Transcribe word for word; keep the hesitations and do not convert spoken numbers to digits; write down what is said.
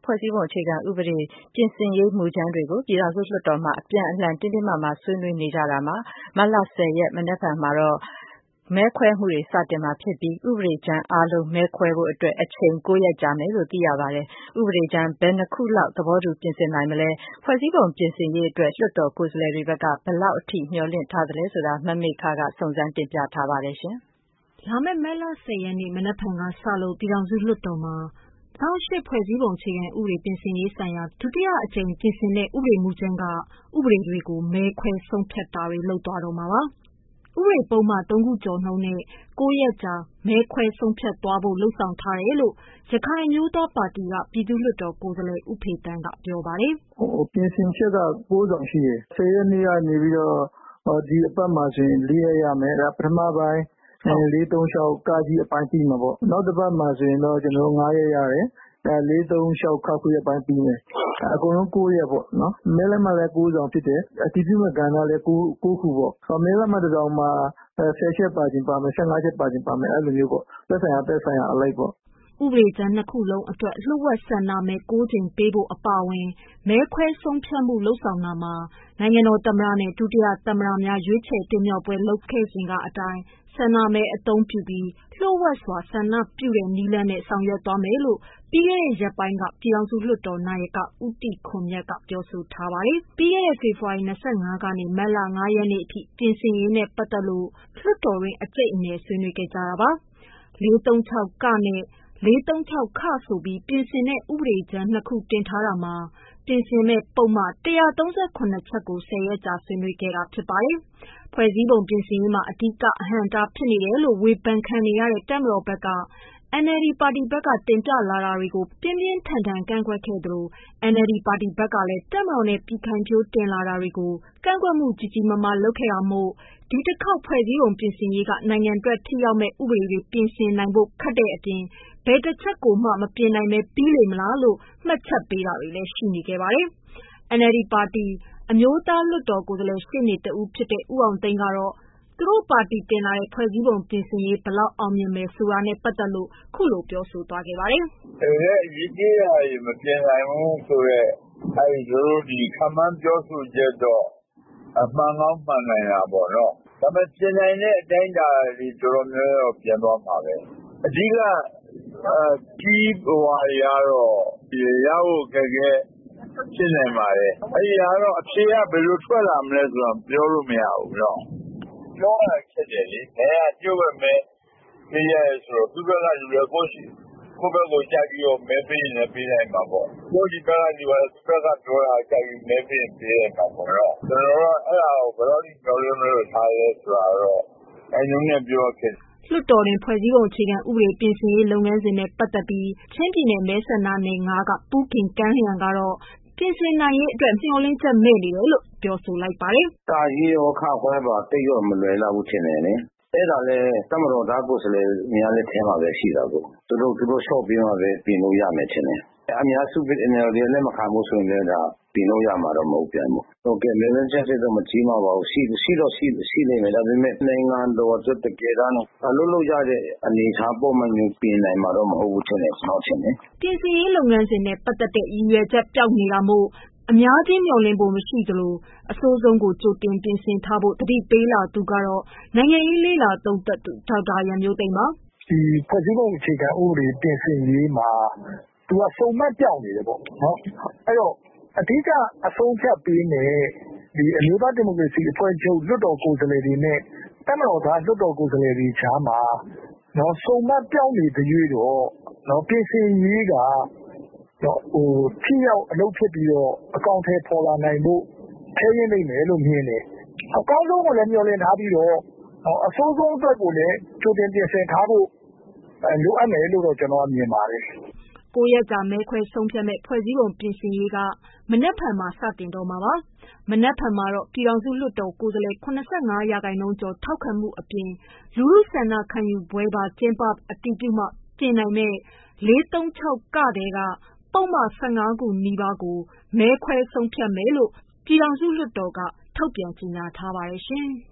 ဖွဲ့စည်းပုံအခြေခံဥပဒေပြင်ဆင်ရေးမူကြမ်းတွေကိုပြည်ထောင်စုလွှတ်တော်မှာအပြန်အလှန်တင်းတင်းမာမာဆွေးနွေးနေကြတာမှာမတ်လဆယ်ရက်မနက်ဖြန်မှာတော့မဲခွဲမှုတွေစတင်မှာဖြစ်ပြီးဥပဒေကြမ်းအားလုံးမဲခွဲဖို့အတွက်အချိန်၉ရက်ကြာမယ်လို့သိရပါတယ်။ဥပဒေကြမ်းဘယ်နှစ်ခုလောက်သဘောတူပြင်ဆင်နိုင်မလဲဖွဲ့စည်းပုံပြင်ဆင်ရေးအတွက်လွှတ်တော်ကိုယ်စားလှယ်တွေဘက်ကဘယ်လောက်အထိမျှော်လင့်ထားသလဲဆိုတာမမေခကစုံစမ်းတင်ပြထားပါတယ်ရှင်။လာမယ့်မတ်လဆယ်ရက်နေ့မနက်ဖြန်ကစလို့ပြည်ထောင်စုလွှတ်တော်မှာ၂၀၀၈ဖွဲ့စည်းပုံအခြေခံဥပဒေပြင်ဆင်ရေးဆိုင်ရာဒုတိယအကြိမ်ပြင်ဆင်တဲ့ဥပဒေမူကြမ်းကဥပဒေတွေကိုမဲခွဲဆုံးဖြတ်တာတွေလုပ်သွားတော့မှာပါ။ဥပဒေပုဒ်မသုံးခုကျော်နှုန်းနဲ့၉ရက်ကြာမဲခွဲဆုံးဖြတ်သွားဖို့လုပ်ဆောင်ထားတယ်လို့ရခိုင်အမျိုးသားပါတီကပြည်သူ့လွှတ်တော်ကိုယ်စားလှယ်ဦးဖေသန်းကပြောပါတယ်။ပြင်ဆင်ချက်က၉ဆောင်ရှိတယ်။ဆယ်ရက်နေ့ကနေပြီးတော့ဒီအပတ်မှာဆိုရင်၄ရက်ရမယ်။ဒါပထမပိုင်းလေးသုံး၆ကကြီးအပိုင်းပြီးမှာပေါ့။နောက်တစ်ပတ်မှာဆိုရင်တော့ကျွန်တော်တို့၅ရက်ရတယ်။အဲလေးသုံး၆ခခုအပိုင်းပြီးမယ်။အကုန်လုံး၉ရက်ပေါ့နော်။မဲလက်မှတ်လည်း၉ဆောင်ဖြစ်တယ်။အတည်ပြုမဲ့ကဏ္ဍလည်း၉ခုပေါ့။မဲလက်မှတ်တစ်ဆောင်မှာဆယ်ချက်ပါခြင်းပါမယ်၁၅ချက်ပါခြင်းပါမယ်အဲ့လိုမျိုးပေါ့။သက်ဆိုင်ရာသက်ဆိုင်ရာအလိုက်ပေါ့ဥပဒေကြမ်းနှစ်ခုလုံးအတွက်လျှို့ဝှက်ဆန္ဒမဲ၉ကြိမ်ပေးဖို့အပါအဝင်မဲခွဲဆုံးဖြတ်မှုလုပ်ဆောင်တာမှာနိုင်ငံတော်သမ္မတနဲ့ဒုတိယသမ္မတများရွေးချယ်တင်မြှောက်ပွဲလုပ်ခဲ့စဉ်ကအတိုင်းဆန္ဒမဲအသုံးပြုပြီးလျှို့ဝှက်စွာဆန္ဒပြုတဲ့နည်းလမ်းနဲ့ဆောင်ရွက်သွားမယ်လို့ပြီးခဲ့တဲ့ရက်ပိုင်းကပြည်ထောင်စုလွှတ်တော်နာယကဦးတီခွန်မြတ်ကပြောဆိုထားပါတယ်။ပြီးခဲ့တဲ့ဖေဖော်ဝါရီ၂၅ကနေမတ်လ၅ရက်နေ့အထိပြင်ဆင်ရေးနဲ့ပတ်သက်လို့လွှတ်တော်တွင်အကြိတ်အနယ်ဆွေးနွေးခဲ့ကြတာပါ။လေးသုံး၆ကနဲ့လေးသုံး၆ခဆိုပြီးပြင်ဆင်တဲ့ဥပဒေကြမ်းနှစ်ခုတင်ထားတာမှာပြင်ဆင်မဲ့ပုံမှန်၁၃၇ချက်ကို၁၀ရက်ကြာဆွေးနွေးခဲ့တာဖြစ်ပါတယ်။ဖွဲ့စည်းပုံပြင်ဆင်ရေးမှာအဓိကအဟန့်အတားဖြစ်နေတယ်လို့ဝေဖန်ခံနေရတဲ့တပ်မတော်ဘက်က အန်အယ်လ်ဒီ ပါတီဘက်ကတင်ပြလာတာတွေကိုပြင်းပြင်းထန်ထန်ကန့်ကွက်ခဲ့သလို အန်အယ်လ်ဒီ ပါတီဘက်ကလည်းတပ်မတော်နဲ့ပြည်ခိုင်ဖြိုးတင်လာတာတွေကိုကန့်ကွက်မှုကြီးကြီးမားမားလုပ်ခဲ့တာမို့ဒီတစ်ခေါက်ဖွဲ့စည်းပုံပြင်ဆင်ရေးကနိုင်ငံအတွက်ထိရောက်မဲ့ဥပဒေတွေပြင်ဆင်နိုင်ဖို့ခက်တဲ့အပြင်ဘယ်တစ်ချက်ကိုမှမပြင်နိုင်ပဲပြီးလေမလားလို့မှတ်ချက်ပေးတာတွေလည်းရှိနေခဲ့ပါတယ်။ အန်အယ်လ်ဒီ ပါတီအမျိုးသားလွှတ်တော်ကိုယ်စားလှယ်ရှေ့နေတဦးဖြစ်တဲ့ဦးအောင်သိန်းကတော့သူတို့ပါတီတင်လာတဲ့ဖွဲ့စည်းပုံပြင်ဆင်ရေးဘယ်လောက်အောင်မြင်မယ်ဆိုတာနဲ့ပတ်သက်လို့ခုလိုပြောဆိုသွားခဲ့ပါတယ်။တကယ်အရေးကြီးတာတွေမပြင်နိုင်ဘူးဆိုတော့အဲဒီလိုဒီခမန်းပြောဆိုချက်တော့အမှန်ကောင်းမှန်နိုင်တာပေါ့နော်။ဒါပေမဲ့ပြင်နိုင်တဲ့အတိုင်းအတာတွေတော်တော်များများပြင်သွားမှာပဲ။အဓိကကြီးဟိုဟာတွေကတော့ရဖို့ခက်ခဲဖြစ်နိုင်ပါတယ်။အဲဒီကတော့အဖြေကဘယ်လိုထွက်လာမလဲဆိုတာပြောလို့မရဘူးတော့။ပြောရဖြစ်တယ်လေ။အဲကျုပ်ပဲမဲပေးရဆိုတော့သူ့ဘက်ကလူလည်းကိုယ့်ရှိကိုယ့်ဘက်ကိုကြိုက်ပြီးတော့မဲပေးရင်လည်းပေးနိုင်မှာပေါ့။ကိုယ့်ဒီဘက်ကလူကသူ့ဘက်ကပြောတာကြိုက်ပြီးမဲပေးရင်ပေးရမှာပေါ့နော်။ကျွန်တော်တို့အဲ့ဒါကိုဘယ်တော့ဒီပြောလို့မလို့ထားရဲဆိုတာတော့အဲညုံနဲ့ပြောဖြစ်လွှတ်တော်တွင်ဖွဲ့စည်းပုံအခြေခံဥပဒေပြင်ဆင်ရေးလုပ်ငန်းစဉ်နဲ့ပတ်သက်ပြီးချင်းပြည်နယ်မဲဆန္ဒနယ်၅ကပူးခင်ကန်းလျံကတော့ပြင်ဆင်နိုင်ရေးအတွက်မျှော်လင့်ချက်မဲ့နေတယ်လို့ပြောဆိုလိုက်ပါတယ်။တာကြီးရောခခွဲပါတိတ်ရောမလွယ်တော့ဘူးထင်တယ်လေ။အဲ့ဒါလဲတမတော်သားကိုယ်စားလှယ်များလက်ထဲမှာပဲရှိတာကိုသူတို့သူတို့လျှော့ပြီးမှပဲပြင်လို့ရမယ်ထင်တယ်။အများစုပြည်နယ်တွေလည်းမခံဘူးဆိုရင်လည်းဒါပြင်လို့ရမှာတော့မဟုတ်ပြန်ဘူး။ဟုတ်ကဲ့လည်းလည်းချက်စစ်တော့မကြီးမှာပါဘူးရှိရှိတော့ရှိရှိနေမယ်ဒါပေမဲ့နိုင်ငံတော်အတွက်တကယ်တမ်းအလုပ်လုပ်ရတဲ့အနေအထားပုံမှန်မျိုးပြင်နိုင်မှာတော့မဟုတ်ဘူးထင်တယ်ကျွန်တော်ထင်တယ်။ပြင်ဆင်ရေးလုပ်ငန်းစဉ်နဲ့ပတ်သက်တဲ့ရည်ရွယ်ချက်ပျောက်နေတာမို့အများကြီးမျှော်လင့်ဖို့မရှိသလိုအဆိုးဆုံးကိုကြိုတင်ပြင်ဆင်ထားဖို့တတိပေးလာသူကတော့နိုင်ငံရေးလေးလာသုံးသက်သူဒေါက်တာရန်မျိုးသိမ်းပါဒီဖွဲ့စည်းပုံအခြေခံဥပဒေပြင်ဆင်ရေးမှာသူကစုံမက်ပြောင်းနေတယ်ပေါ့နော်အဲ့တော့အဓိကအဆုံးဖြတ်ပေးနေဒီအမျိုးသားဒီမိုကရေစီအဖွဲ့ချုပ်လွှတ်တော်ကိုယ်စားလှယ်တွေနဲ့တပ်မတော်သားလွှတ်တော်ကိုယ်စားလှယ်တွေကြားမှာနော်စုံမက်ပြောင်းနေတဲ့ရွေးတော့နော်ပြင်ဆင်ရေးကတော့ဟိုထိရောက်အလုပ်ဖြစ်ပြီးတော့အကောင့်ထဲပေါ်လာနိုင်ဖို့ခဲရင်းနေမယ်လို့မြင်တယ်အကောင်းဆုံးကိုလည်းမျှော်လင့်ထားပြီးတော့အဆိုးဆုံးအတွက်ကိုလည်းကြိုတင်ပြင်ဆင်ထားဖို့လိုအပ်မယ်လို့တော့ကျွန်တော်မြင်ပါတယ်ကိုရက်ကြာမဲခွဲဆုံးဖြတ်မဲ့ဖွဲ့စည်းပုံပြင်ဆင်ရေးကမနက်ဖြန်မှာစတင်တော့မှာပါမနက်ဖြန်မှာတော့ပြည်ထောင်စုလွှတ်တော်ကိုယ်စားလှယ်၇၅ရာခိုင်နှုန်းကျော်ထောက်ခံမှုအပြင်လူထုဆန္ဒခံယူပွဲပါကျင်းပအတည်ပြုမှပြင်နိုင်မဲ့လေးသုံး၆ကတဲ့ကပုံမှန်၁၅ခုနီးပါးကိုမဲခွဲဆုံးဖြတ်မယ်လို့ပြည်ထောင်စုလွှတ်တော်ကထုတ်ပြန်ကြေညာထားပါတယ်ရှင်